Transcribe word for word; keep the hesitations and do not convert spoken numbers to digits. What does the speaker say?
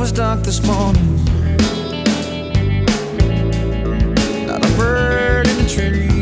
was dark this morning. Not a bird in the tree.